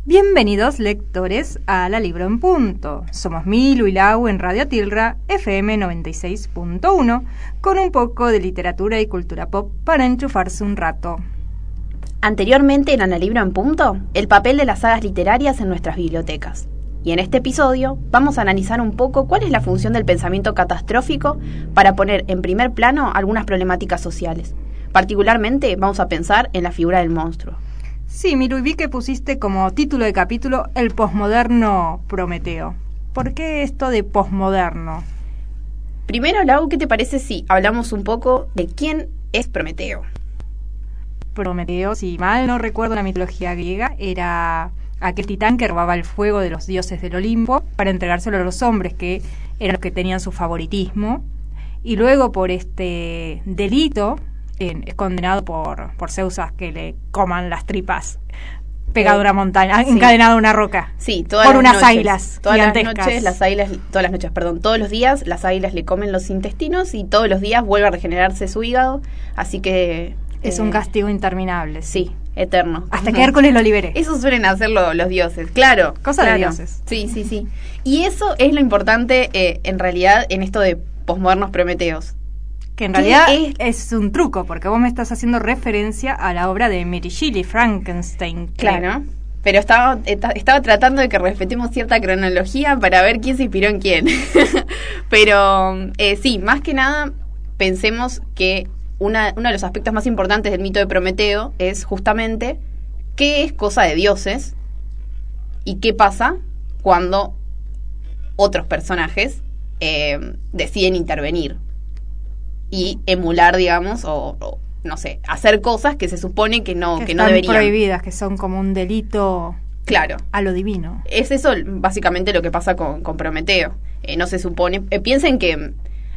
Bienvenidos lectores a La Libro en Punto. Somos Milu y Lau en Radio Tilra, FM 96.1, con un poco de literatura y cultura pop para enchufarse un rato. Anteriormente en La Libro en Punto, el papel de las sagas literarias en nuestras bibliotecas. Y en este episodio vamos a analizar un poco cuál es la función del pensamiento catastrófico para poner en primer plano algunas problemáticas sociales. Particularmente vamos a pensar en la figura del monstruo. Sí, Miru, y vi que pusiste como título de capítulo el posmoderno Prometeo. ¿Por qué esto de posmoderno? Primero, Lau, ¿qué te parece si hablamos un poco de quién es Prometeo? Prometeo, si mal no recuerdo la mitología griega, era aquel titán que robaba el fuego de los dioses del Olimpo para entregárselo a los hombres, que eran los que tenían su favoritismo. Y luego por este delito es condenado por Zeus a que le coman las tripas pegado a una montaña, sí, encadenado a una roca. Sí, por unas águilas gigantescas. Todos los días las águilas le comen los intestinos y todos los días vuelve a regenerarse su hígado, así que es un castigo interminable. Sí, eterno. Hasta que Hércules lo libere. Eso suelen hacerlo los dioses, claro. Cosa de dioses. Sí. Y eso es lo importante en realidad en esto de posmodernos prometeos. Que en realidad es un truco, porque vos me estás haciendo referencia a la obra de Mary Shelley, Frankenstein. Claro, pero estaba tratando de que respetemos cierta cronología para ver quién se inspiró en quién. Pero sí, más que nada pensemos que uno de los aspectos más importantes del mito de Prometeo es justamente qué es cosa de dioses y qué pasa cuando otros personajes deciden intervenir y emular, digamos, o no sé, hacer cosas que se supone que no deberían. Prohibidas, que son como un delito, claro, a lo divino. Es eso básicamente lo que pasa con Prometeo. No se supone... piensen que,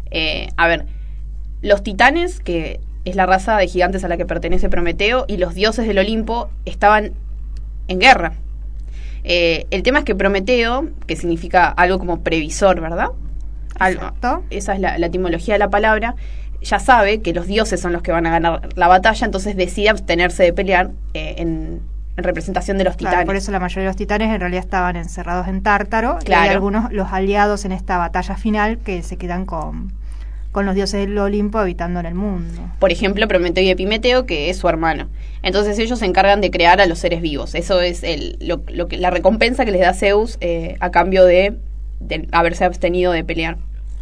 los titanes, que es la raza de gigantes a la que pertenece Prometeo, y los dioses del Olimpo estaban en guerra. El tema es que Prometeo, que significa algo como previsor, ¿verdad? Exacto. Esa es la etimología de la palabra. Ya sabe que los dioses son los que van a ganar la batalla, entonces decide abstenerse de pelear en representación de los titanes. Claro, por eso la mayoría de los titanes en realidad estaban encerrados en Tártaro, claro. Y hay algunos, los aliados en esta batalla final, que se quedan con los dioses del Olimpo habitando en el mundo. Por ejemplo, Prometeo y Epimeteo, que es su hermano. Entonces ellos se encargan de crear a los seres vivos. Eso es la recompensa que les da Zeus a cambio de haberse abstenido de pelear.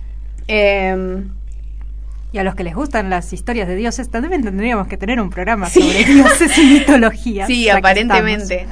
Y a los que les gustan las historias de dioses, también tendríamos que tener un programa sobre dioses y mitología. Sí, aparentemente.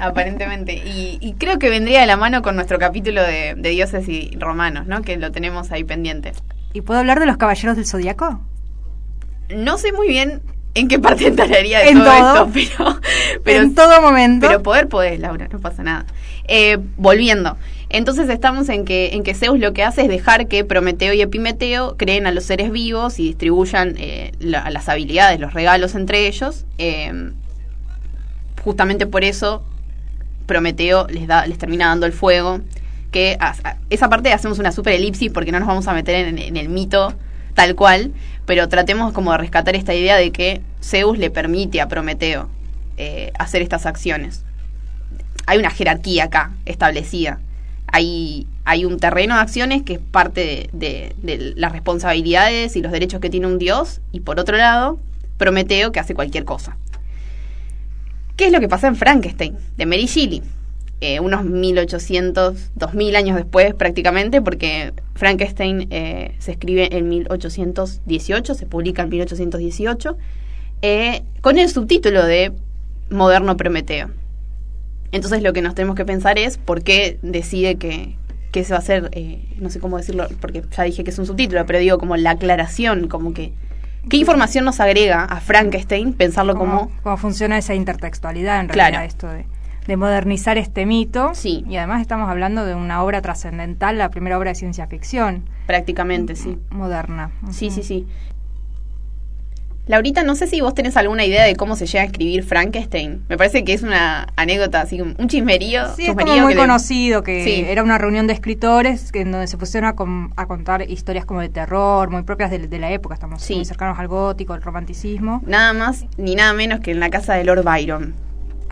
Y creo que vendría de la mano con nuestro capítulo de dioses y romanos, ¿no? Que lo tenemos ahí pendiente. ¿Y puedo hablar de los caballeros del Zodíaco? No sé muy bien en qué parte entraría de todo esto, pero en todo momento. Pero podés, Laura, no pasa nada. Volviendo. Entonces estamos en que Zeus lo que hace es dejar que Prometeo y Epimeteo creen a los seres vivos y distribuyan las habilidades, los regalos entre ellos. Justamente por eso Prometeo les termina dando el fuego. Que esa parte hacemos una super elipsis porque no nos vamos a meter en el mito tal cual, pero tratemos como de rescatar esta idea de que Zeus le permite a Prometeo hacer estas acciones. Hay una jerarquía acá establecida. Hay un terreno de acciones que es parte de las responsabilidades y los derechos que tiene un dios, y por otro lado, Prometeo, que hace cualquier cosa. ¿Qué es lo que pasa en Frankenstein, de Mary Shelley? Unos 1800, 2000 años después prácticamente, porque Frankenstein se escribe en 1818, se publica en 1818, con el subtítulo de Moderno Prometeo. Entonces lo que nos tenemos que pensar es por qué decide que se va a hacer, no sé cómo decirlo, porque ya dije que es un subtítulo, pero digo como la aclaración, como que ¿qué información nos agrega a Frankenstein pensarlo como... ¿Cómo funciona esa intertextualidad en realidad, claro, esto de modernizar este mito? Sí. Y además estamos hablando de una obra trascendental, la primera obra de ciencia ficción. Prácticamente, sí. Moderna. Uh-huh. Sí. Laurita, no sé si vos tenés alguna idea de cómo se llega a escribir Frankenstein. Me parece que es una anécdota, así como un chismerío. Sí, es como muy conocido, que era una reunión de escritores en donde se pusieron a contar historias como de terror, muy propias de la época. Estamos muy cercanos al gótico, al romanticismo. Nada más ni nada menos que en la casa de Lord Byron.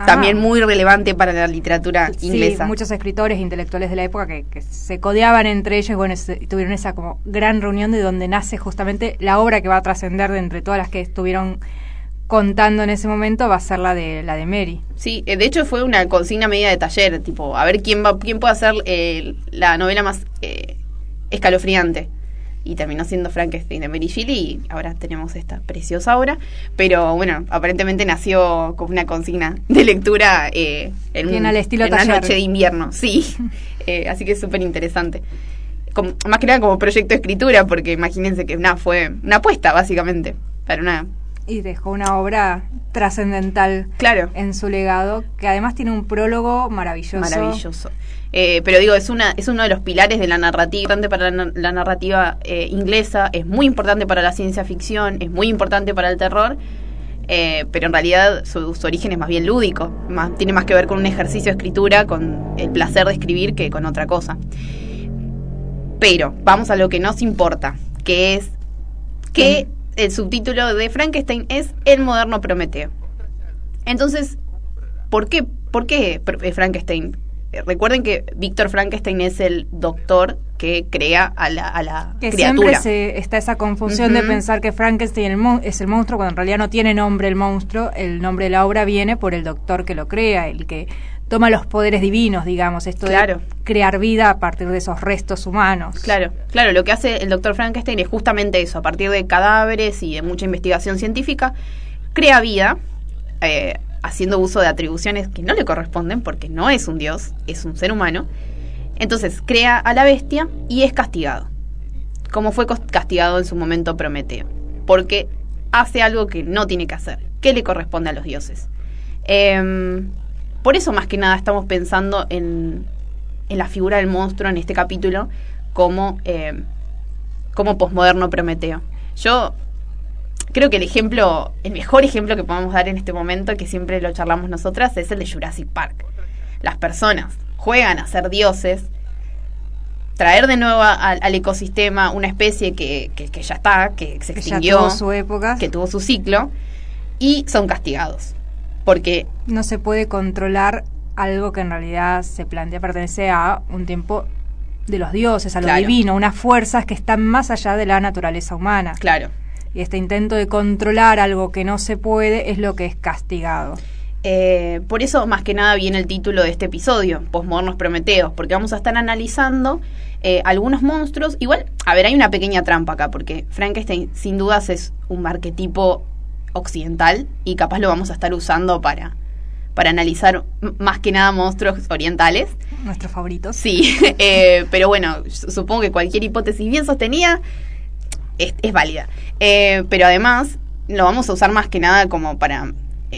también muy relevante para la literatura inglesa. Sí, muchos escritores intelectuales de la época que se codeaban entre ellos y bueno, tuvieron esa como gran reunión de donde nace justamente la obra que va a trascender de entre todas las que estuvieron contando en ese momento, va a ser la de Mary. Sí, de hecho fue una consigna media de taller, tipo, a ver quién puede hacer la novela más escalofriante. Y terminó siendo Frankenstein de Mary Shelley y ahora tenemos esta preciosa obra, pero bueno, aparentemente nació como una consigna de lectura en al estilo una noche de invierno, sí. Así que es súper interesante. Más que nada como proyecto de escritura, porque imagínense que fue una apuesta básicamente para una... Y dejó una obra trascendental, claro, en su legado, que además tiene un prólogo maravilloso. Maravilloso. Pero digo, es uno de los pilares de la narrativa, importante para la narrativa inglesa, es muy importante para la ciencia ficción, es muy importante para el terror, pero en realidad su origen es más bien lúdico, tiene más que ver con un ejercicio de escritura, con el placer de escribir que con otra cosa. Pero vamos a lo que nos importa, que es que el subtítulo de Frankenstein es El moderno Prometeo. Entonces, ¿por qué Frankenstein? Recuerden que Víctor Frankenstein es el doctor que crea a la que criatura. Siempre está esa confusión de pensar que Frankenstein es el monstruo, cuando en realidad no tiene nombre el monstruo. El nombre de la obra viene por el doctor que lo crea, el que toma los poderes divinos, digamos, esto de crear vida a partir de esos restos humanos. Claro, lo que hace el doctor Frankenstein es justamente eso, a partir de cadáveres y de mucha investigación científica, crea vida, haciendo uso de atribuciones que no le corresponden, porque no es un dios, es un ser humano. Entonces crea a la bestia y es castigado, como fue castigado en su momento Prometeo, porque hace algo que no tiene que hacer, que le corresponde a los dioses. Por eso más que nada estamos pensando en la figura del monstruo en este capítulo como posmoderno Prometeo. Yo creo que el mejor ejemplo que podemos dar en este momento, que siempre lo charlamos nosotras, es el de Jurassic Park. Las personas juegan a ser dioses, traer de nuevo al ecosistema una especie que ya está, que se extinguió, ya tuvo su época, que tuvo su ciclo, y son castigados. Porque no se puede controlar algo que en realidad se plantea pertenece a un tiempo de los dioses, a lo divino, unas fuerzas que están más allá de la naturaleza humana. Claro. Y este intento de controlar algo que no se puede es lo que es castigado. Por eso, más que nada, viene el título de este episodio, Posmodernos Prometeos, porque vamos a estar analizando algunos monstruos. Igual, a ver, hay una pequeña trampa acá, porque Frankenstein, sin dudas, es un arquetipo occidental y capaz lo vamos a estar usando para analizar más que nada monstruos orientales. Nuestros favoritos. Sí, pero bueno, supongo que cualquier hipótesis bien sostenida es válida. Pero además lo vamos a usar más que nada como para,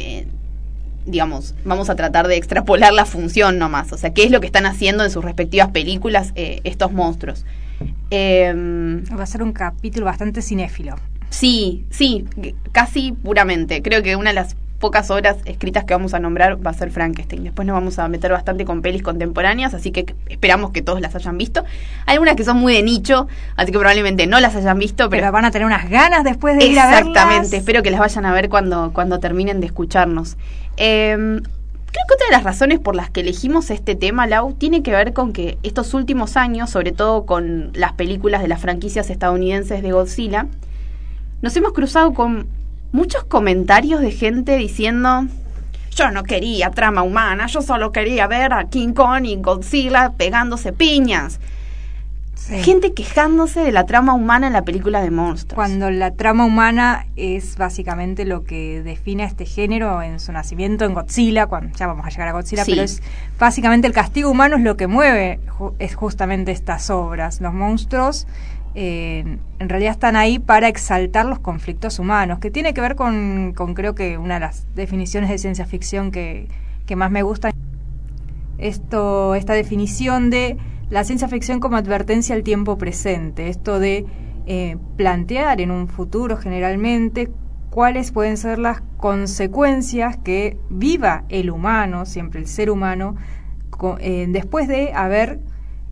digamos, vamos a tratar de extrapolar la función nomás. O sea, qué es lo que están haciendo en sus respectivas películas estos monstruos. Va a ser un capítulo bastante cinéfilo. Sí, casi puramente. Creo que una de las pocas obras escritas que vamos a nombrar va a ser Frankenstein. Después nos vamos a meter bastante con pelis contemporáneas, así que esperamos que todos las hayan visto. Hay algunas que son muy de nicho, así que probablemente no las hayan visto, pero van a tener unas ganas después de ir a verlas. Exactamente, espero que las vayan a ver cuando terminen de escucharnos. Creo que otra de las razones por las que elegimos este tema, Lau, tiene que ver con que estos últimos años, sobre todo con las películas de las franquicias estadounidenses de Godzilla, nos hemos cruzado con muchos comentarios de gente diciendo: yo no quería trama humana, yo solo quería ver a King Kong y Godzilla pegándose piñas. Sí. Gente quejándose de la trama humana en la película de monstruos. Cuando la trama humana es básicamente lo que define a este género en su nacimiento en Godzilla, cuando ya vamos a llegar a Godzilla, sí. Pero es básicamente el castigo humano es lo que mueve es justamente estas obras. Los monstruos en realidad están ahí para exaltar los conflictos humanos, que tiene que ver con creo que una de las definiciones de ciencia ficción que más me gusta. Esta definición de la ciencia ficción como advertencia al tiempo presente, esto de plantear en un futuro generalmente cuáles pueden ser las consecuencias que viva el humano, siempre el ser humano, después de haber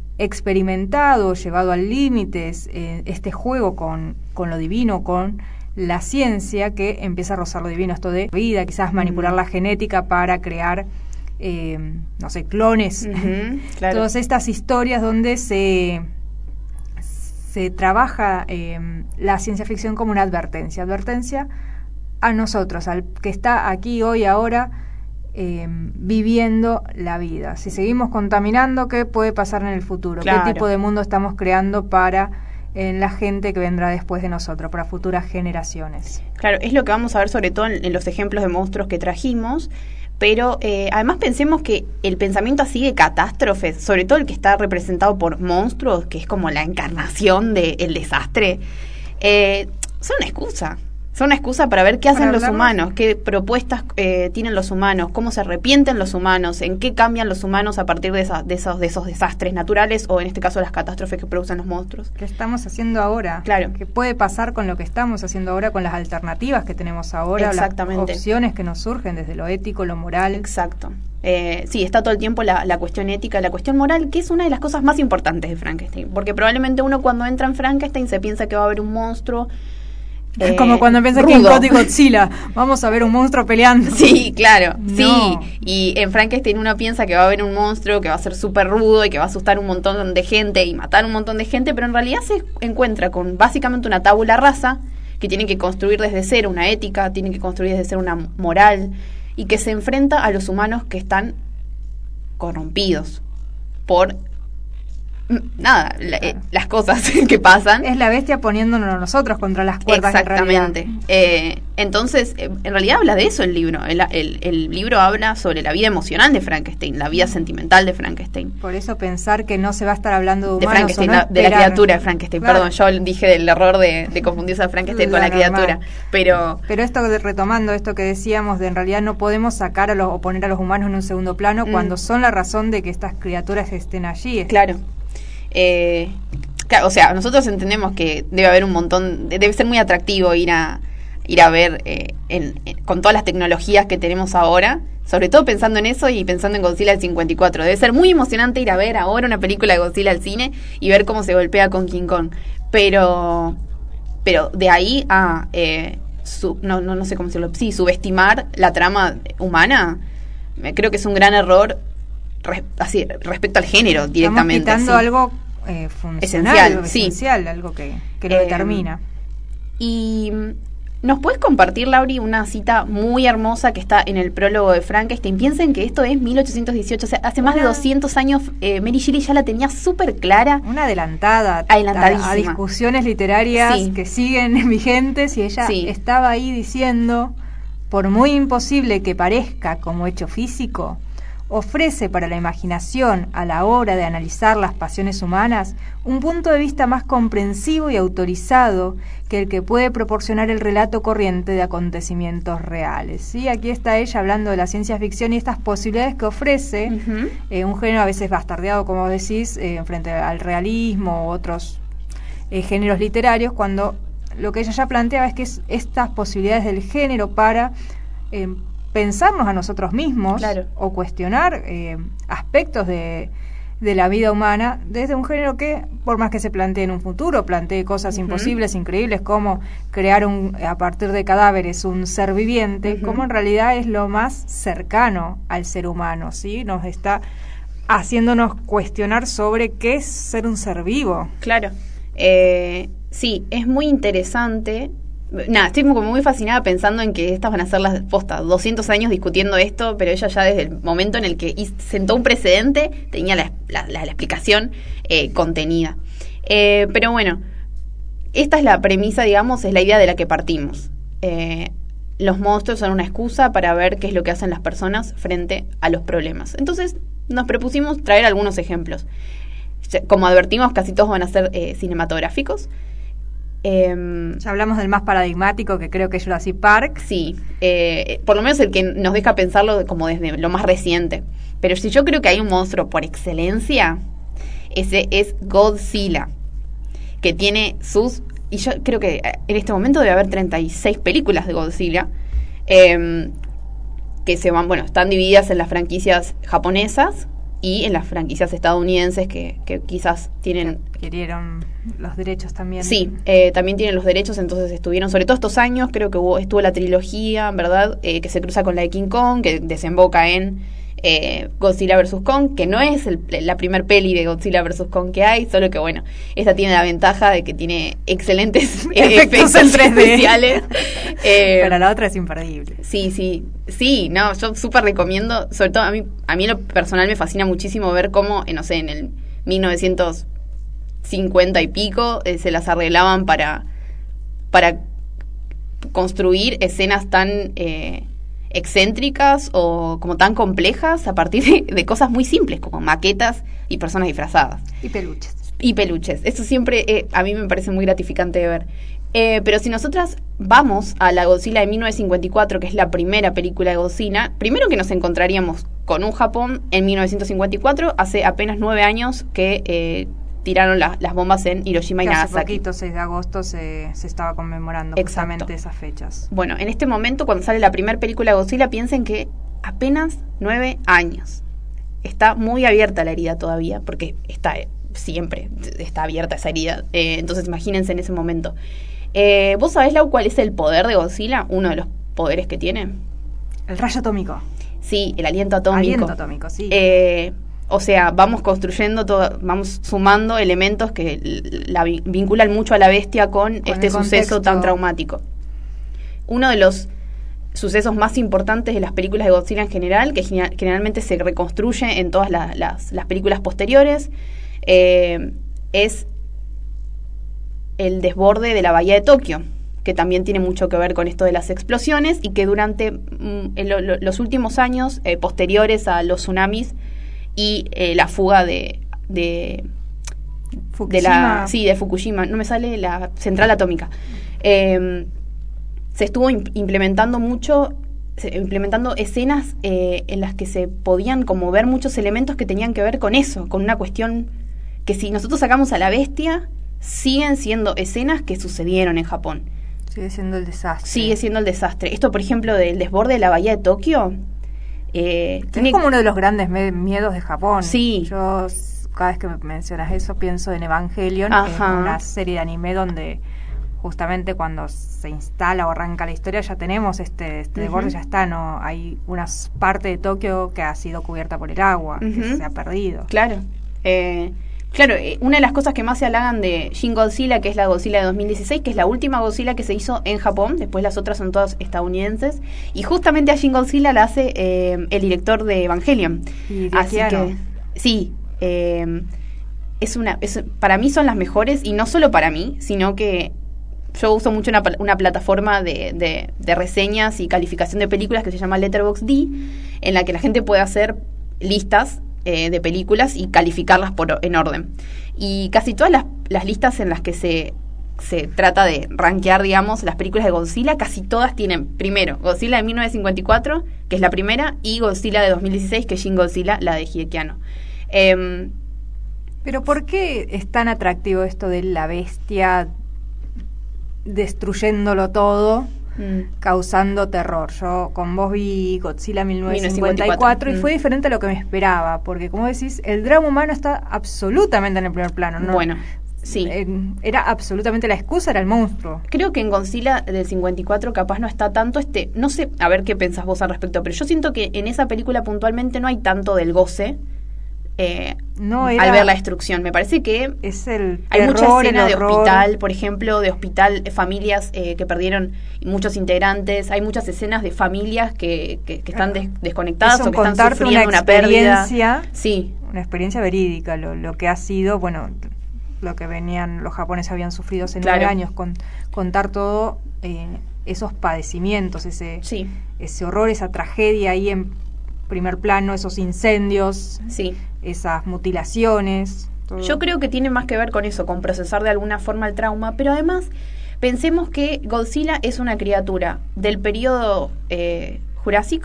experimentado, llevado al límite este juego con lo divino, con la ciencia que empieza a rozar lo divino, esto de vida, quizás manipular la genética para crear, no sé, clones. Claro. Todas estas historias donde se trabaja la ciencia ficción como una advertencia a nosotros, al que está aquí hoy, ahora, viviendo la vida. Si seguimos contaminando, ¿qué puede pasar en el futuro? Claro. ¿Qué tipo de mundo estamos creando para la gente que vendrá después de nosotros, para futuras generaciones? Claro, es lo que vamos a ver sobre todo en los ejemplos de monstruos que trajimos, pero además pensemos que el pensamiento así de catástrofes, sobre todo el que está representado por monstruos, que es como la encarnación del desastre, son una excusa. Son una excusa para ver qué hacen los humanos, qué propuestas tienen los humanos, cómo se arrepienten los humanos, en qué cambian los humanos a partir de esos desastres naturales o en este caso las catástrofes que producen los monstruos. ¿Qué estamos haciendo ahora? Claro. ¿Qué puede pasar con lo que estamos haciendo ahora, con las alternativas que tenemos ahora, Exactamente. las opciones que nos surgen desde lo ético, lo moral? Exacto. Sí, está todo el tiempo la cuestión ética, la cuestión moral, que es una de las cosas más importantes de Frankenstein, porque probablemente uno cuando entra en Frankenstein se piensa que va a haber un monstruo. Es como cuando piensa que en Godzilla vamos a ver un monstruo peleando. Sí, claro, No. sí. Y en Frankenstein uno piensa que va a haber un monstruo que va a ser súper rudo y que va a asustar un montón de gente y matar un montón de gente, pero en realidad se encuentra con básicamente una tabula rasa que tiene que construir desde cero una ética, tiene que construir desde cero una moral y que se enfrenta a los humanos que están corrompidos por las cosas que pasan. Es la bestia poniéndonos nosotros contra las cuerdas. Exactamente. Entonces, en realidad habla de eso el libro. El libro habla sobre la vida emocional de Frankenstein, la vida sentimental de Frankenstein. Por eso pensar que no se va a estar hablando de humanos, Frankenstein, o no de la esperar. criatura de Frankenstein. Claro. Perdón, yo dije del error de confundirse a Frankenstein con la criatura. Pero esto retomando esto que decíamos, de en realidad no podemos sacar o poner a los humanos en un segundo plano cuando son la razón de que estas criaturas estén allí. Claro. Claro, o sea, nosotros entendemos que debe haber un montón, debe ser muy atractivo ir a ver con todas las tecnologías que tenemos ahora, sobre todo pensando en eso y pensando en Godzilla del 54. Debe ser muy emocionante ir a ver ahora una película de Godzilla al cine y ver cómo se golpea con King Kong. Pero de ahí a no sé cómo decirlo, sí, subestimar la trama humana, creo que es un gran error respecto al género directamente. Estamos quitando algo funcional, esencial, algo que lo determina. Y ¿nos puedes compartir, Lauri, una cita muy hermosa que está en el prólogo de Frankenstein? Piensen que esto es 1818, o sea, hace más de 200 años Mary Shelley ya la tenía súper clara. Una adelantadísima a discusiones literarias que siguen vigentes, y ella estaba ahí diciendo, por muy imposible que parezca como hecho físico, ofrece para la imaginación, a la hora de analizar las pasiones humanas, un punto de vista más comprensivo y autorizado que el que puede proporcionar el relato corriente de acontecimientos reales. ¿Sí? Aquí está ella hablando de la ciencia ficción y estas posibilidades que ofrece un género a veces bastardeado, como decís, frente al realismo u otros géneros literarios, cuando lo que ella ya planteaba es que estas posibilidades del género para pensarnos a nosotros mismos, claro, o cuestionar aspectos de la vida humana desde un género que, por más que se plantee en un futuro, plantee cosas imposibles, increíbles, como crear a partir de cadáveres un ser viviente, como en realidad es lo más cercano al ser humano, ¿sí? Nos está haciéndonos cuestionar sobre qué es ser un ser vivo. Claro. Sí, es muy interesante. Nada, estoy como muy fascinada pensando en que estas van a ser las postas 200 años discutiendo esto, pero ella ya desde el momento en el que sentó un precedente tenía la explicación contenida. Pero bueno, esta es la premisa, digamos, es la idea de la que partimos. Los monstruos son una excusa para ver qué es lo que hacen las personas frente a los problemas. Entonces nos propusimos traer algunos ejemplos. Como advertimos, casi todos van a ser cinematográficos. Ya hablamos del más paradigmático, que creo que es Jurassic Park. Sí, por lo menos el que nos deja pensarlo como desde lo más reciente. Pero si yo creo que hay un monstruo por excelencia, ese es Godzilla, que tiene y yo creo que en este momento debe haber 36 películas de Godzilla, que están divididas en las franquicias japonesas, y en las franquicias estadounidenses que quizás tienen... Querieron los derechos también. Sí, también tienen los derechos, entonces estuvieron, sobre todo estos años, creo que estuvo la trilogía, ¿verdad? Que se cruza con la de King Kong, que desemboca en Godzilla vs. Kong, que no es la primer peli de Godzilla vs. Kong que hay, solo que bueno, esta tiene la ventaja de que tiene excelentes efectos en 3D especiales. Pero la otra es imperdible. Sí, no, yo súper recomiendo, sobre todo a mí en lo personal me fascina muchísimo ver cómo, no sé, en el 1950 y pico se las arreglaban para construir escenas tan excéntricas o como tan complejas a partir de cosas muy simples, como maquetas y personas disfrazadas. Y peluches. Eso siempre a mí me parece muy gratificante de ver. Pero si nosotras vamos a la Godzilla de 1954, que es la primera película de Godzilla, primero que nos encontraríamos con un Japón en 1954, hace apenas 9 años que tiraron las bombas en Hiroshima y Nagasaki. Hace poquito, 6 de agosto, se estaba conmemorando justamente esas fechas. Bueno, en este momento, cuando sale la primera película de Godzilla, piensen que apenas 9 años. Está muy abierta la herida todavía, porque siempre está abierta esa herida. Entonces imagínense en ese momento. ¿Vos sabés, Lau, cuál es el poder de Godzilla? Uno de los poderes que tiene. El rayo atómico. Sí, el aliento atómico. Aliento atómico, sí. O sea, vamos construyendo vamos sumando elementos que la vinculan mucho a la bestia con este suceso tan traumático. Uno de los sucesos más importantes de las películas de Godzilla en general, que generalmente se reconstruye en todas las películas posteriores, es el desborde de la bahía de Tokio, que también tiene mucho que ver con esto de las explosiones y que durante los últimos años posteriores a los tsunamis y la fuga de Fukushima. De Fukushima, no me sale la central atómica, se estuvo implementando escenas en las que se podían como ver muchos elementos que tenían que ver con eso, con una cuestión que si nosotros sacamos a la bestia, siguen siendo escenas que sucedieron en Japón. Sigue siendo el desastre. Esto, por ejemplo, del desborde de la bahía de Tokio, es como uno de los grandes miedos de Japón. Sí. Yo, cada vez que me mencionas eso, pienso en Evangelion, que es una serie de anime donde justamente cuando se instala o arranca la historia ya tenemos este desborde, ya está, no hay una parte de Tokio que ha sido cubierta por el agua, que se ha perdido. Claro. Claro, una de las cosas que más se halagan de Shin Godzilla, que es la Godzilla de 2016, que es la última Godzilla que se hizo en Japón, después las otras son todas estadounidenses, y justamente a Shin Godzilla la hace el director de Evangelion. Así que, sí, para mí son las mejores, y no solo para mí, sino que yo uso mucho una plataforma de reseñas y calificación de películas que se llama Letterboxd, en la que la gente puede hacer listas de películas y calificarlas en orden. Y casi todas las listas en las que se trata de rankear, digamos, las películas de Godzilla, casi todas tienen, primero, Godzilla de 1954, que es la primera, y Godzilla de 2016, que es Shin Godzilla, la de Hideaki Anno. Pero ¿por qué es tan atractivo esto de la bestia destruyéndolo todo, causando terror? Yo con vos vi Godzilla 1954 y fue diferente a lo que me esperaba, porque como decís, el drama humano está absolutamente en el primer plano, ¿no? Bueno, sí. Era absolutamente la excusa, era el monstruo. Creo que en Godzilla del 54 capaz no está tanto no sé, a ver qué pensás vos al respecto, pero yo siento que en esa película puntualmente no hay tanto del goce al ver la destrucción. Me parece que hay mucha escena de hospital, por ejemplo, de hospital, familias que perdieron muchos integrantes. Hay muchas escenas de familias que están desconectadas o que están sufriendo una pérdida. Sí. Una experiencia verídica, lo que ha sido, bueno, lo que los japoneses habían sufrido hace 9 años, contar todo esos padecimientos, ese horror, esa tragedia ahí en primer plano, esos incendios, esas mutilaciones. Todo. Yo creo que tiene más que ver con eso, con procesar de alguna forma el trauma, pero además pensemos que Godzilla es una criatura del periodo Jurásico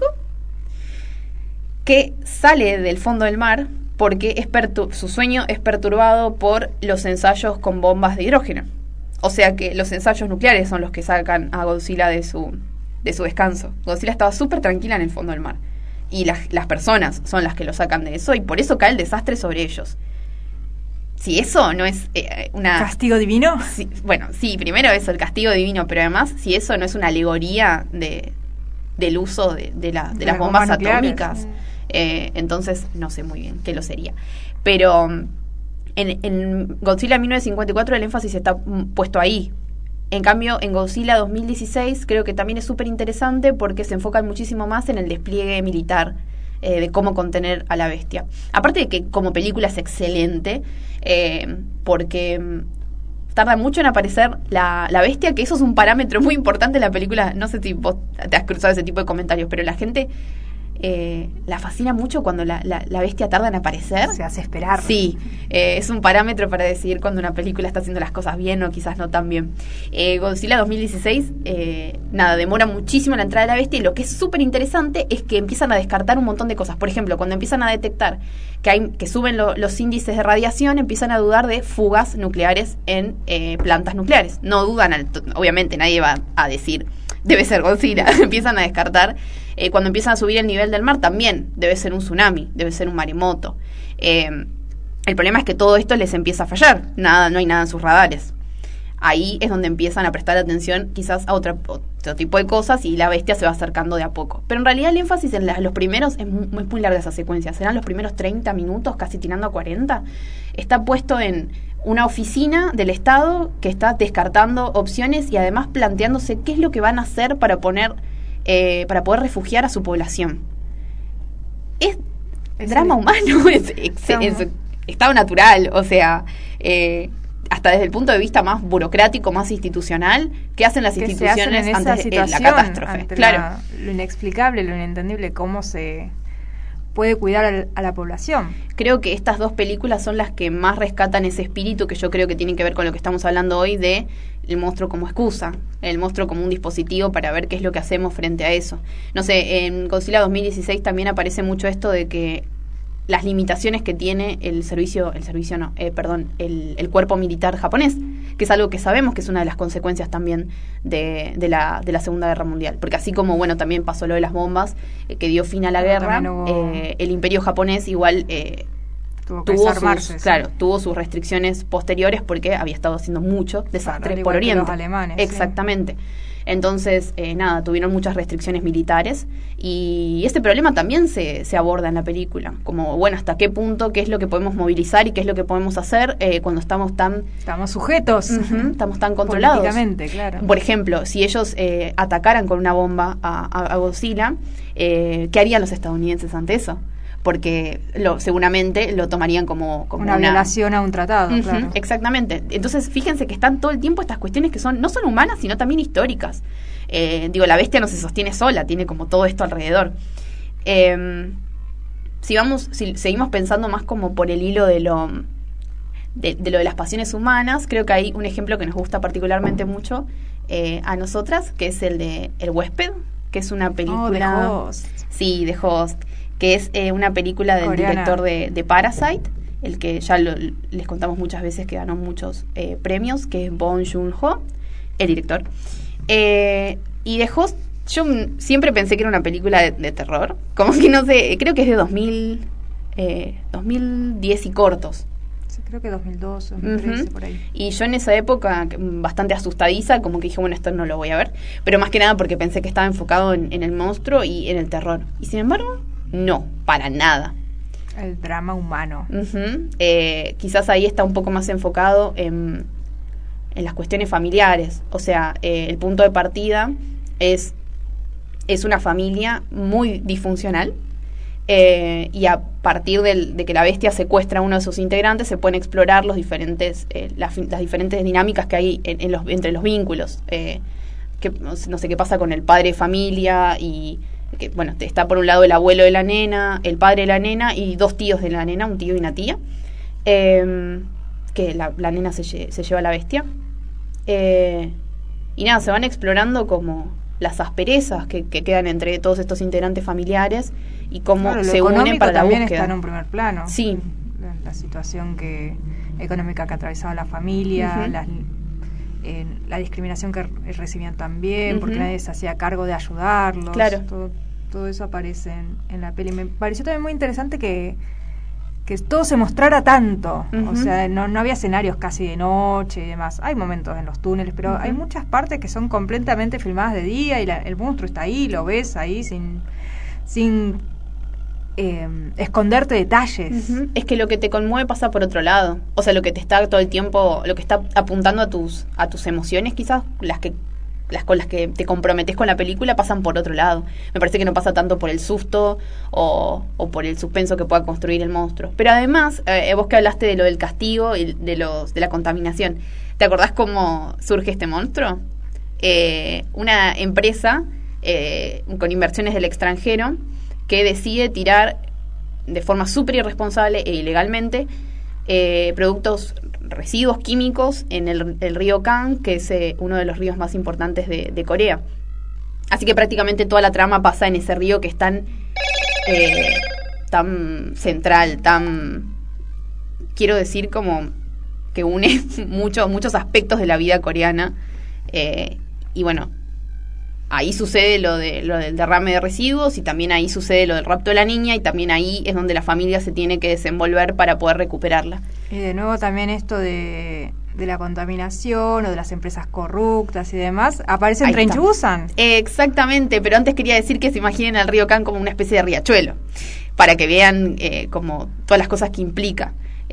que sale del fondo del mar porque su sueño es perturbado por los ensayos con bombas de hidrógeno. O sea que los ensayos nucleares son los que sacan a Godzilla de su descanso. Godzilla estaba súper tranquila en el fondo del mar. y las personas son las que lo sacan de eso, y por eso cae el desastre sobre ellos. Si eso no es una... ¿Castigo divino? Si, bueno, sí, primero eso, el castigo divino, pero además, si eso no es una alegoría del uso de las bombas atómicas, entonces no sé muy bien qué lo sería. Pero en Godzilla 1954 el énfasis está puesto ahí. En cambio, en Godzilla 2016 creo que también es súper interesante porque se enfocan muchísimo más en el despliegue militar, de cómo contener a la bestia. Aparte de que como película es excelente, porque tarda mucho en aparecer la bestia, que eso es un parámetro muy importante en la película. No sé si vos te has cruzado ese tipo de comentarios, pero la gente la fascina mucho cuando la bestia tarda en aparecer. Se hace esperar. Sí, es un parámetro para decidir cuando una película está haciendo las cosas bien o quizás no tan bien. Godzilla 2016, demora muchísimo la entrada de la bestia, y lo que es súper interesante es que empiezan a descartar un montón de cosas. Por ejemplo, cuando empiezan a detectar que suben los índices de radiación, empiezan a dudar de fugas nucleares en plantas nucleares. No dudan, obviamente nadie va a decir debe ser Godzilla. Empiezan a descartar. Cuando empiezan a subir el nivel del mar, también debe ser un tsunami, debe ser un maremoto. El problema es que todo esto les empieza a fallar. No hay nada en sus radares. Ahí es donde empiezan a prestar atención quizás a otro tipo de cosas, y la bestia se va acercando de a poco. Pero en realidad el énfasis en los primeros, es muy larga esa secuencia, serán los primeros 30 minutos, casi tirando a 40, está puesto en una oficina del Estado que está descartando opciones y además planteándose qué es lo que van a hacer para poder refugiar a su población. Es drama humano, es estado natural, o sea, hasta desde el punto de vista más burocrático, más institucional, ¿qué hacen las instituciones ante la catástrofe? Ante claro. Lo inexplicable, lo inentendible, cómo se puede cuidar a la población. Creo que estas dos películas son las que más rescatan ese espíritu que yo creo que tienen que ver con lo que estamos hablando hoy, de el monstruo como excusa, el monstruo como un dispositivo para ver qué es lo que hacemos frente a eso. No sé, en Godzilla 2016 también aparece mucho esto de que las limitaciones que tiene el cuerpo militar japonés, que es algo que sabemos que es una de las consecuencias también de la Segunda Guerra Mundial, porque así como también pasó lo de las bombas, que dio fin a la guerra, el imperio japonés igual tuvo sus restricciones posteriores porque había estado haciendo mucho desastre por Oriente. Los alemanes, exactamente. Sí. Entonces, tuvieron muchas restricciones militares, y este problema también se aborda en la película, como, hasta qué punto, qué es lo que podemos movilizar y qué es lo que podemos hacer cuando estamos sujetos. Estamos tan controlados. Políticamente, claro. Por ejemplo, si ellos atacaran con una bomba a Godzilla, ¿qué harían los estadounidenses ante eso? Porque seguramente lo tomarían como una violación a un tratado. Claro. Exactamente. Entonces, fíjense que están todo el tiempo estas cuestiones que no son humanas, sino también históricas. La bestia no se sostiene sola, tiene como todo esto alrededor. Si seguimos pensando más como por el hilo de lo de las pasiones humanas, creo que hay un ejemplo que nos gusta particularmente mucho a nosotras, que es el de El huésped, que es una película... The Host. Sí, The Host, que es una película del coreana, director de Parasite, el que ya les contamos muchas veces que ganó muchos premios, que es Bong Joon-ho, el director. Y The Host, yo siempre pensé que era una película de terror, como que no sé, creo que es de 2010 y cortos. Sí, creo que 2002, 2013, por ahí. Y yo en esa época, bastante asustadiza, como que dije, esto no lo voy a ver, pero más que nada porque pensé que estaba enfocado en el monstruo y en el terror. Y sin embargo, no, para nada. El drama humano. Quizás ahí está un poco más enfocado en las cuestiones familiares. O sea, el punto de partida es una familia muy disfuncional, y a partir de que la bestia secuestra a uno de sus integrantes, se pueden explorar las diferentes dinámicas que hay entre los vínculos. No sé qué pasa con el padre de familia, y que está por un lado el abuelo de la nena, el padre de la nena y dos tíos de la nena, un tío y una tía, que la nena se lleva a la bestia, y nada, se van explorando como las asperezas que quedan entre todos estos integrantes familiares y cómo se unen para la búsqueda. Está en un primer plano. Sí. La situación económica que atravesaba la familia, la discriminación que recibían también, porque nadie se hacía cargo de ayudarlos. Claro. Todo eso aparece en la peli. Me pareció también muy interesante que todo se mostrara tanto. Uh-huh. O sea, no había escenarios casi de noche y demás. Hay momentos en los túneles, pero uh-huh. hay muchas partes que son completamente filmadas de día y el monstruo está ahí, lo ves ahí sin esconderte detalles. Uh-huh. Es que lo que te conmueve pasa por otro lado. O sea, lo que te está todo el tiempo, lo que está apuntando a tus emociones, quizás las con las que te comprometes con la película, pasan por otro lado. Me parece que no pasa tanto por el susto o por el suspenso que pueda construir el monstruo. Pero además, vos que hablaste de lo del castigo y de la contaminación, ¿te acordás cómo surge este monstruo? Una empresa con inversiones del extranjero que decide tirar de forma súper irresponsable e ilegalmente residuos químicos en el río Kang, que es uno de los ríos más importantes de Corea. Así que prácticamente toda la trama pasa en ese río que es tan central, quiero decir, como que une muchos aspectos de la vida coreana. Y bueno, ahí sucede lo del derrame de residuos, y también ahí sucede lo del rapto de la niña, y también ahí es donde la familia se tiene que desenvolver para poder recuperarla. Y de nuevo también esto de la contaminación o de las empresas corruptas y demás, aparece en Train to Busan. Exactamente, pero antes quería decir que se imaginen al río Kang como una especie de riachuelo, para que vean como todas las cosas que implica.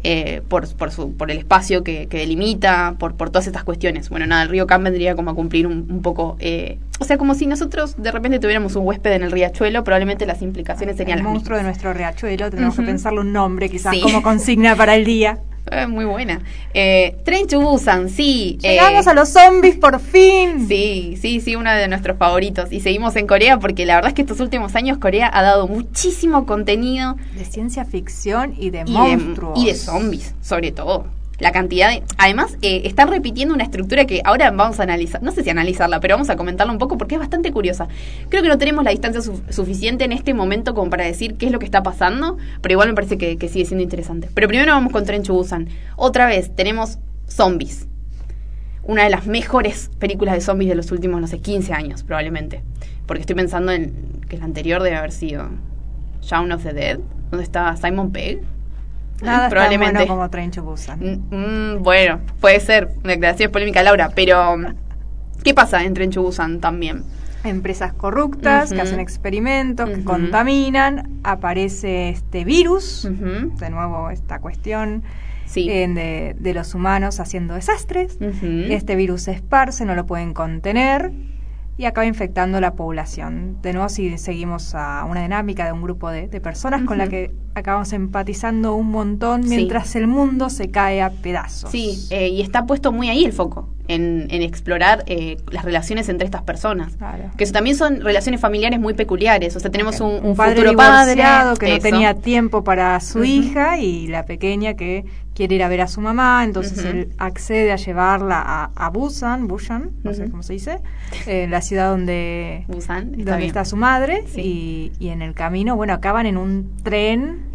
Por el espacio que delimita, por todas estas cuestiones. Bueno, nada, el río Kang vendría como a cumplir un poco, o sea, como si nosotros de repente tuviéramos un huésped en el riachuelo, probablemente las implicaciones serían las mismas. El monstruo de nuestro riachuelo, tenemos que pensarle un nombre quizás, sí, como consigna para el día. Muy buena. Train to Busan, sí. Llegamos a los zombies por fin. Sí, uno de nuestros favoritos. Y seguimos en Corea porque la verdad es que estos últimos años Corea ha dado muchísimo contenido. De ciencia ficción y de monstruos. Y de zombies, sobre todo. La cantidad de... Además, están repitiendo una estructura que ahora vamos a analizar. No sé si analizarla, pero vamos a comentarla un poco porque es bastante curiosa. Creo que no tenemos la distancia suficiente en este momento como para decir qué es lo que está pasando, pero igual me parece que sigue siendo interesante. Pero primero vamos con Train to Busan. Otra vez, tenemos zombies. Una de las mejores películas de zombies de los últimos, no sé, 15 años, probablemente. Porque estoy pensando en que la anterior debe haber sido Shaun of the Dead, donde está Simon Pegg. Nada probablemente tan bueno como Train to Busan. Bueno, puede ser una declaración polémica, Laura, pero ¿qué pasa en Train to Busan también? Empresas corruptas que hacen experimentos, que contaminan, aparece este virus, de nuevo esta cuestión de los humanos haciendo desastres. Este virus se esparce, no lo pueden contener y acaba infectando la población. De nuevo, si seguimos a una dinámica de un grupo de personas con la que acabamos empatizando un montón mientras el mundo se cae a pedazos. Sí, y está puesto muy ahí el foco, en explorar las relaciones entre estas personas. Claro. Que eso también son relaciones familiares muy peculiares. O sea, tenemos un padre futuro padre que no tenía tiempo para su hija, y la pequeña que quiere ir a ver a su mamá, entonces él accede a llevarla a Busan, no sé cómo se dice, la ciudad donde está su madre, y en el camino, bueno, acaban en un tren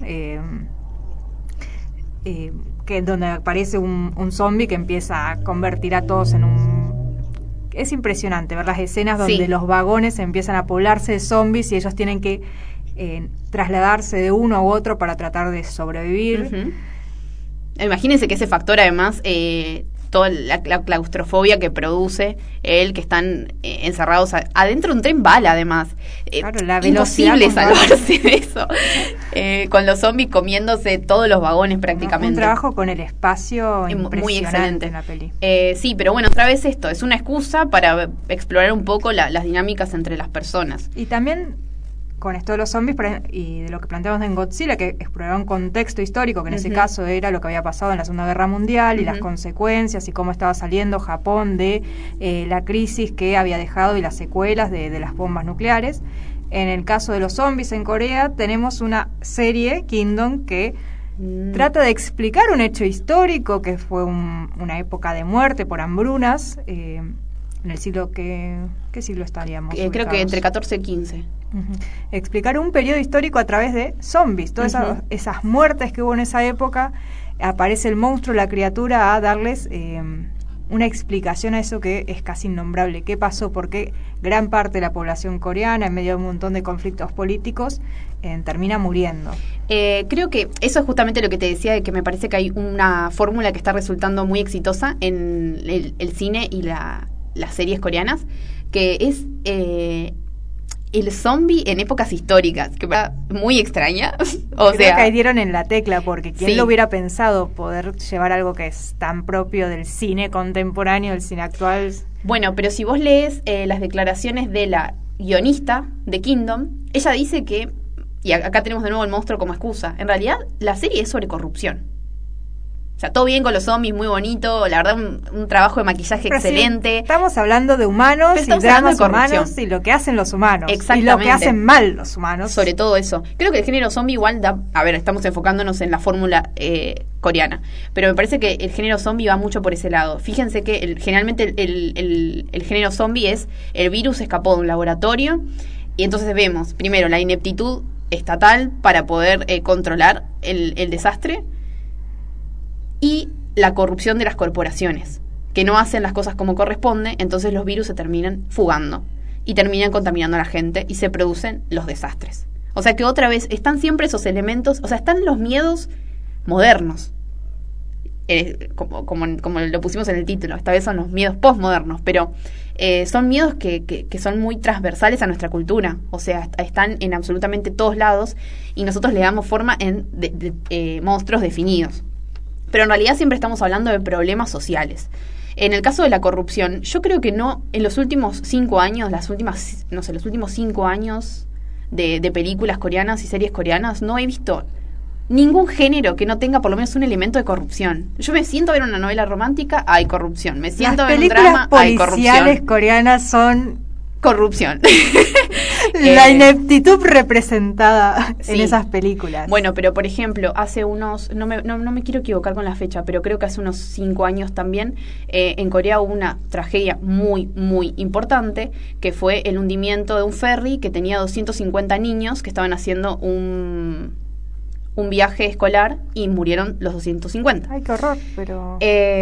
que donde aparece un zombie que empieza a convertir a todos en un... Es impresionante ver las escenas donde los vagones empiezan a poblarse de zombies y ellos tienen que trasladarse de uno a otro para tratar de sobrevivir. Imagínense que ese factor, además, toda la claustrofobia que produce el que están encerrados adentro de un tren bala, además. Claro, la imposible salvarse de eso. Con los zombies comiéndose todos los vagones prácticamente. Un trabajo con el espacio muy excelente en la peli. Sí, pero bueno, otra vez esto es una excusa para explorar un poco las dinámicas entre las personas. Y también con esto de los zombies y de lo que planteamos en Godzilla, que exploraba un contexto histórico, que en ese caso era lo que había pasado en la Segunda Guerra Mundial y las consecuencias y cómo estaba saliendo Japón de la crisis que había dejado y las secuelas de las bombas nucleares. En el caso de los zombies en Corea tenemos una serie, Kingdom, que trata de explicar un hecho histórico que fue una época de muerte por hambrunas en el siglo ¿qué siglo estaríamos? Creo que entre 14 y 15. Explicar un periodo histórico a través de zombies, todas esas muertes que hubo en esa época. Aparece el monstruo, la criatura, a darles una explicación a eso que es casi innombrable. ¿Qué pasó? Porque gran parte de la población coreana, en medio de un montón de conflictos políticos, termina muriendo. Creo que eso es justamente lo que te decía, de que me parece que hay una fórmula que está resultando muy exitosa en el cine y las series coreanas, que es el zombie en épocas históricas, que es muy extraña. Creo que ahí dieron en la tecla, porque ¿quién lo hubiera pensado poder llevar algo que es tan propio del cine contemporáneo, del cine actual? Bueno, pero si vos lees las declaraciones de la guionista de Kingdom, ella dice que, y acá tenemos de nuevo el monstruo como excusa, en realidad la serie es sobre corrupción. O sea, todo bien con los zombies, muy bonito, la verdad un trabajo de maquillaje pero excelente. Sí, estamos hablando de humanos y dramas humanos y lo que hacen los humanos. Exactamente. Y lo que hacen mal los humanos. Sobre todo eso. Creo que el género zombie igual da... A ver, estamos enfocándonos en la fórmula coreana, pero me parece que el género zombie va mucho por ese lado. Fíjense que generalmente el género zombie es el virus escapó de un laboratorio y entonces vemos, primero, la ineptitud estatal para poder controlar el desastre, y la corrupción de las corporaciones, que no hacen las cosas como corresponde, entonces los virus se terminan fugando y terminan contaminando a la gente y se producen los desastres. O sea que otra vez están siempre esos elementos, o sea, están los miedos modernos, como lo pusimos en el título, esta vez son los miedos postmodernos, pero son miedos que son muy transversales a nuestra cultura, o sea, están en absolutamente todos lados y nosotros le damos forma en monstruos definidos. Pero en realidad siempre estamos hablando de problemas sociales. En el caso de la corrupción, yo creo que no, en los últimos 5 años, los últimos 5 años de películas coreanas y series coreanas, no he visto ningún género que no tenga por lo menos un elemento de corrupción. Yo me siento a ver una novela romántica, hay corrupción. Me siento a ver un drama, hay corrupción. Las películas policiales coreanas son... corrupción. La ineptitud representada en esas películas. Bueno, pero por ejemplo, hace unos, no me quiero equivocar con la fecha, pero creo que hace unos 5 años también, en Corea hubo una tragedia muy, muy importante, que fue el hundimiento de un ferry que tenía 250 niños que estaban haciendo un viaje escolar y murieron los 250. Ay, qué horror, pero...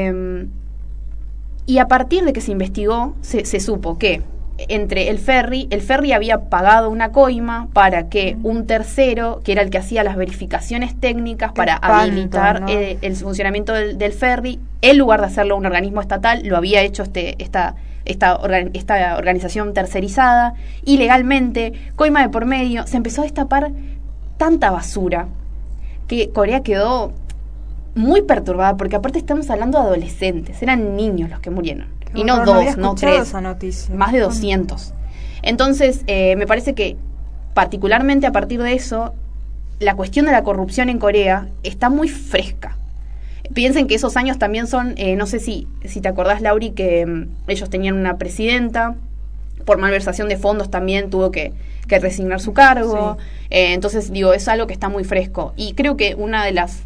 y a partir de que se investigó, se supo que entre el ferry había pagado una coima para que un tercero, que era el que hacía las verificaciones técnicas para habilitar, ¿no?, el funcionamiento del ferry, en lugar de hacerlo un organismo estatal, lo había hecho esta organización tercerizada, ilegalmente, coima de por medio. Se empezó a destapar tanta basura que Corea quedó muy perturbada, porque aparte estamos hablando de adolescentes, eran niños los que murieron. Y no 2, no 3, más de 200. Entonces, me parece que particularmente a partir de eso, la cuestión de la corrupción en Corea está muy fresca. Piensen que esos años también son, no sé si te acordás, Lauri, que ellos tenían una presidenta, por malversación de fondos también tuvo que resignar su cargo. Sí. Entonces, digo, es algo que está muy fresco. Y creo que una de las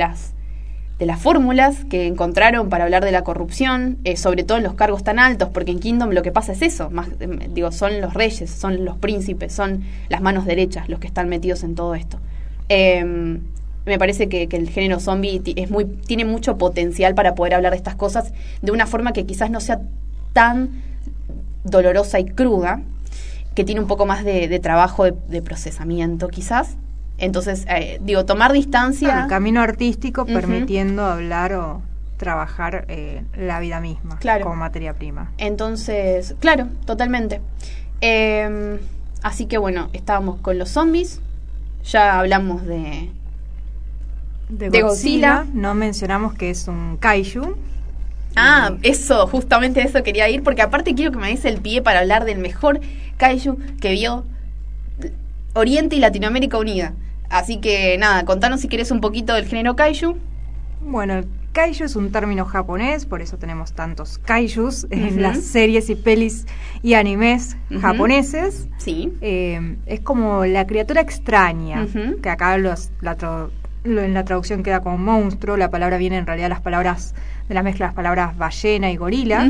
fórmulas que encontraron para hablar de la corrupción, sobre todo en los cargos tan altos, porque en Kingdom lo que pasa es eso, son los reyes, son los príncipes, son las manos derechas los que están metidos en todo esto. Me parece que el género zombie tiene mucho potencial para poder hablar de estas cosas de una forma que quizás no sea tan dolorosa y cruda, que tiene un poco más de trabajo de procesamiento quizás. Entonces, tomar distancia... el camino artístico permitiendo hablar o trabajar la vida misma, claro, como materia prima. Entonces, claro, totalmente. Así que bueno, estábamos con los zombies, ya hablamos de Godzilla. No mencionamos que es un kaiju. Justamente eso quería ir, porque aparte quiero que me des el pie para hablar del mejor kaiju que vio Oriente y Latinoamérica unida. Así que nada, contanos si querés un poquito del género kaiju. Bueno, el kaiju es un término japonés, por eso tenemos tantos kaijus en las series y pelis y animes japoneses. Sí. Es como la criatura extraña, que acá en la traducción queda como monstruo. La palabra viene en realidad de la mezcla de las palabras ballena y gorila.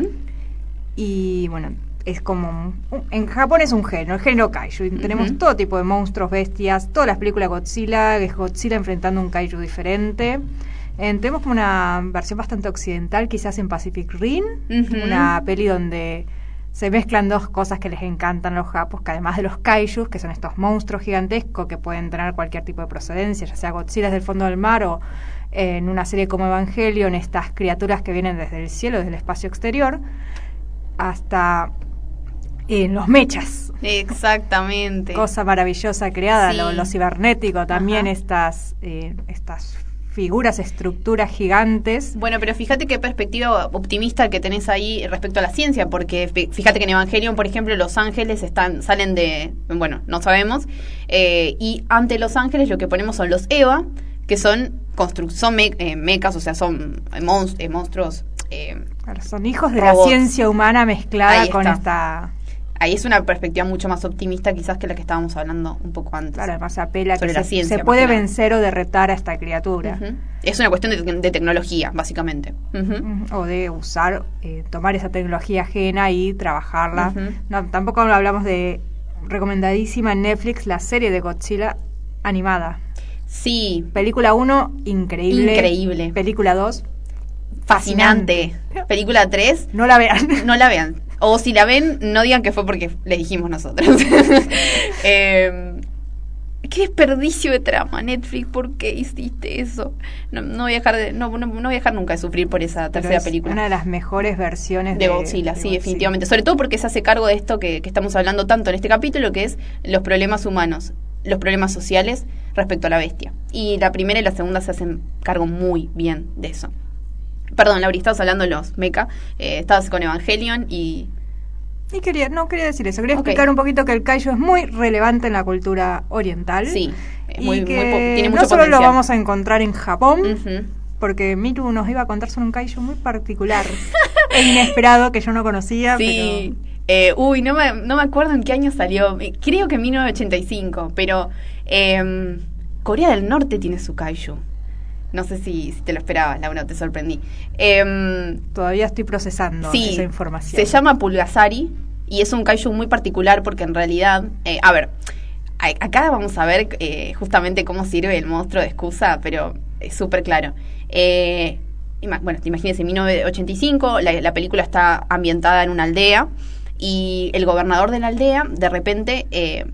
Y bueno, es como... en Japón es un género, el género kaiju. Tenemos todo tipo de monstruos, bestias, todas las películas Godzilla, es Godzilla enfrentando un kaiju diferente. Tenemos como una versión bastante occidental, quizás en Pacific Rim, una peli donde se mezclan dos cosas que les encantan a los japos, que además de los kaijus, que son estos monstruos gigantescos que pueden tener cualquier tipo de procedencia, ya sea Godzilla del fondo del mar o en una serie como Evangelion, estas criaturas que vienen desde el cielo, desde el espacio exterior, hasta los mechas. Exactamente. Cosa maravillosa creada, Sí. lo cibernético, también estas figuras, estructuras gigantes. Bueno, pero fíjate qué perspectiva optimista que tenés ahí respecto a la ciencia, porque fíjate que en Evangelion, por ejemplo, los ángeles salen de, bueno, no sabemos, y ante los ángeles lo que ponemos son los Eva, que son mecas, o sea, son monstruos. Claro, son hijos de robots. la ciencia humana mezclada Ahí con está. esta... Ahí es una perspectiva mucho más optimista quizás que la que estábamos hablando un poco antes. Claro, además apela Sobre que la ciencia, se puede más que nada. vencer o derrotar a esta criatura. Ujú. Es una cuestión de tecnología, básicamente. Ujú. O de usar, tomar esa tecnología ajena y trabajarla. Ujú. No, tampoco hablamos de, recomendadísima en Netflix, la serie de Godzilla animada. Sí, Película 1, increíble. Increíble. Película 2, fascinante. Película 3, no la vean. no la vean. O si la ven, no digan que fue porque les dijimos nosotros. Qué desperdicio de trama, Netflix, ¿por qué hiciste eso? No voy a dejar no voy a dejar nunca de sufrir por esa Pero tercera es película. una de las mejores versiones De Godzilla, sí, definitivamente. Sobre todo porque se hace cargo de esto que estamos hablando tanto en este capítulo, que es los problemas humanos, los problemas sociales respecto a la bestia. Y la primera y la segunda se hacen cargo muy bien de eso. Perdón, Laura, estabas hablando de los mecha, estabas con Evangelion y... Y quería decir eso. Quería Ok. explicar un poquito que el kaiju es muy relevante en la cultura oriental. Sí, Y muy, que tiene mucho no solo potencial. lo vamos a encontrar en Japón, Ujú. porque Miru nos iba a contar sobre un kaiju muy particular e inesperado que yo no conocía. Sí. No me acuerdo en qué año salió. Creo que en 1985, pero Corea del Norte tiene su kaiju. No sé si te lo esperabas, Laura, te sorprendí. Pero todavía estoy procesando Sí, esa información. se llama Pulgasari y es un kaiju muy particular porque en realidad, acá vamos a ver justamente cómo sirve el monstruo de excusa, pero es súper claro. Bueno, te imaginas, en 1985 la película está ambientada en una aldea y el gobernador de la aldea de repente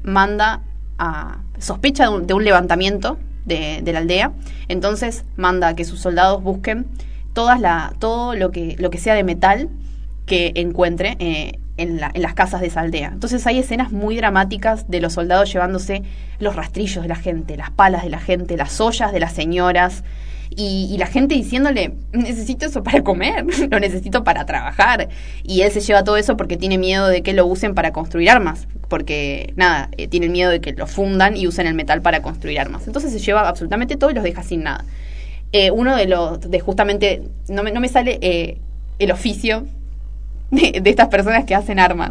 sospecha de un levantamiento de la aldea, entonces manda a que sus soldados busquen todo lo que sea de metal que encuentre en las casas de esa aldea. Entonces hay escenas muy dramáticas de los soldados llevándose los rastrillos de la gente, las palas de la gente, las ollas de las señoras, y la gente diciéndole, necesito eso para comer, lo necesito para trabajar. Y él se lleva todo eso porque tiene miedo de que lo usen para construir armas, porque tienen miedo de que lo fundan y usen el metal para construir armas. Entonces se lleva absolutamente todo y los deja sin nada. Uno de justamente, no me sale el oficio de estas personas que hacen armas.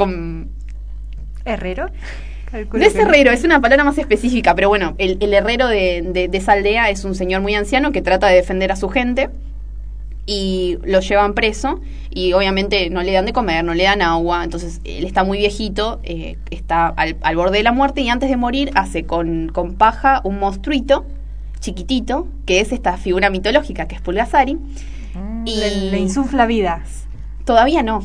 ¿Herrero? Calculo No es que herrero, es una palabra más específica, pero bueno, el herrero de esa aldea es un señor muy anciano que trata de defender a su gente y lo llevan preso y obviamente no le dan de comer, no le dan agua, entonces él está muy viejito, está al borde de la muerte y antes de morir hace con paja un monstruito chiquitito, que es esta figura mitológica que es Pulgasari. Y le insufla vida. todavía no.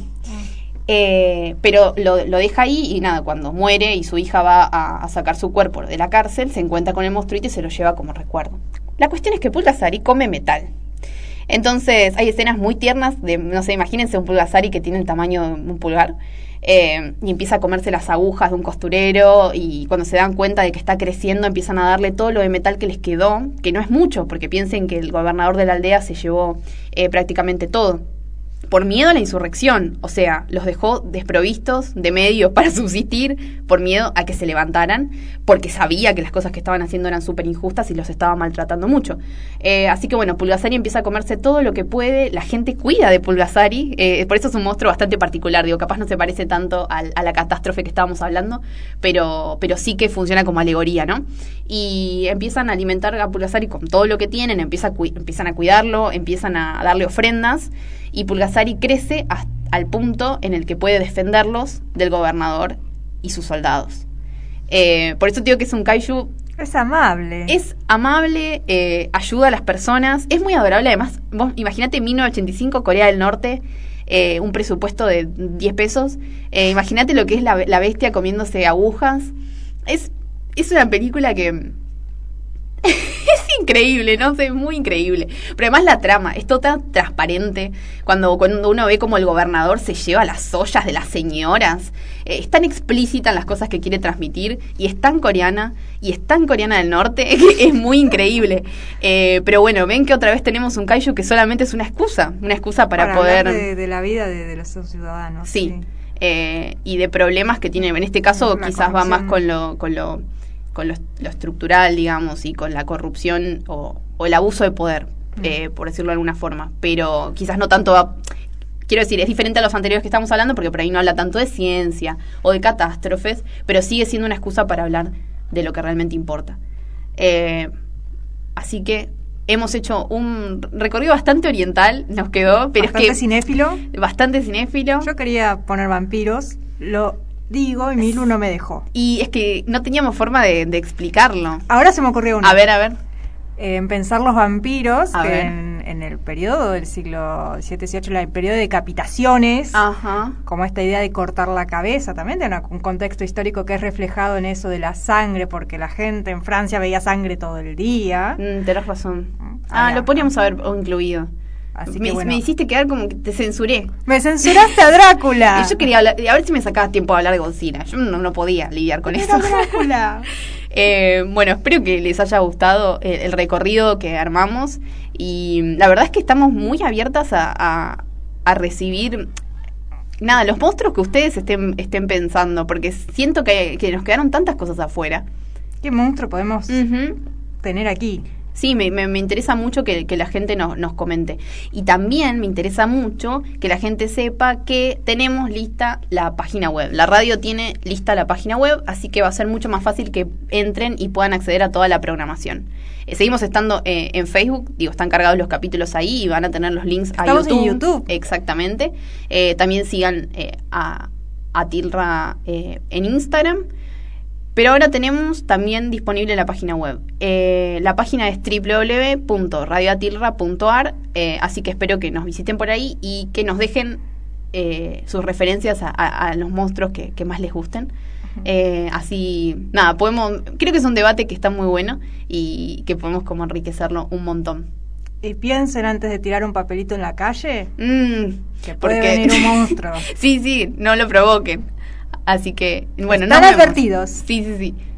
Pero lo deja ahí y nada, cuando muere y su hija va a sacar su cuerpo de la cárcel, se encuentra con el monstruito y se lo lleva como recuerdo. La cuestión es que Pulgasari come metal. Entonces hay escenas muy tiernas no sé, imagínense un Pulgasari que tiene el tamaño de un pulgar y empieza a comerse las agujas de un costurero y cuando se dan cuenta de que está creciendo empiezan a darle todo lo de metal que les quedó, que no es mucho porque piensen que el gobernador de la aldea se llevó prácticamente todo. Por miedo a la insurrección, o sea, los dejó desprovistos de medios para subsistir, por miedo a que se levantaran, porque sabía que las cosas que estaban haciendo eran súper injustas y los estaba maltratando mucho. Así que bueno, Pulgasari empieza a comerse todo lo que puede, la gente cuida de Pulgasari, por eso es un monstruo bastante particular, digo, capaz no se parece tanto a la catástrofe que estábamos hablando, pero sí que funciona como alegoría, ¿no? Y empiezan a alimentar a Pulgasari con todo lo que tienen, empiezan a cuidarlo, empiezan a darle ofrendas, y Pulgasari crece al punto en el que puede defenderlos del gobernador y sus soldados. Por eso digo que es un kaiju Es amable. Es amable, ayuda a las personas, es muy adorable. Además, vos imagínate 1985, Corea del Norte, un presupuesto de 10 pesos. Imagínate lo que es la bestia comiéndose agujas. Es una película que es increíble, no sé, muy increíble. Pero además la trama es todo tan transparente. Cuando uno ve como el gobernador se lleva las ollas de las señoras, es tan explícita en las cosas que quiere transmitir, y es tan coreana, del norte, que es muy increíble. Pero bueno, ven que otra vez tenemos un kaiju que solamente es una excusa para poder... hablar de la vida de los ciudadanos. Sí. Y de problemas que tienen. En este caso quizás va más con lo estructural, digamos, y con la corrupción o el abuso de poder, por decirlo de alguna forma. Pero quizás no tanto quiero decir, es diferente a los anteriores que estamos hablando, porque por ahí no habla tanto de ciencia o de catástrofes, pero sigue siendo una excusa para hablar de lo que realmente importa. Así que hemos hecho un recorrido bastante oriental, nos quedó, pero bastante cinéfilo. Bastante cinéfilo. Yo quería poner vampiros, lo digo, y Milu no me dejó. Y es que no teníamos forma de explicarlo. Ahora se me ocurrió uno. A ver. En pensar los vampiros, que en el periodo del siglo XVII, XVIII, el periodo de decapitaciones, ajá, como esta idea de cortar la cabeza, también de un contexto histórico que es reflejado en eso de la sangre, porque la gente en Francia veía sangre todo el día. Tenés razón. Lo podríamos haber incluido. Así que me hiciste quedar como que te censuré. Me censuraste a Drácula. Yo quería hablar, a ver si me sacabas tiempo de hablar de Godzilla. Yo no podía lidiar con eso. Drácula. Bueno, espero que les haya gustado el recorrido que armamos, y la verdad es que estamos muy abiertas a recibir los monstruos que ustedes estén pensando, porque siento que nos quedaron tantas cosas afuera. ¿Qué monstruo podemos tener aquí? Sí, me interesa mucho que la gente nos comente. Y también me interesa mucho que la gente sepa que tenemos lista la página web. La radio tiene lista la página web, así que va a ser mucho más fácil que entren y puedan acceder a toda la programación. Seguimos estando en Facebook, están cargados los capítulos ahí y van a tener los links a YouTube. Estamos en YouTube. Exactamente. También sigan a Tilra en Instagram. Pero ahora tenemos también disponible la página web. La página es www.radioatilra.ar, así que espero que nos visiten por ahí y que nos dejen sus referencias a los monstruos que más les gusten. Así, creo que es un debate que está muy bueno y que podemos como enriquecerlo un montón. Y piensen antes de tirar un papelito en la calle, que puede porque venir un monstruo. Sí, no lo provoquen. Así que, bueno, están advertidos. Sí.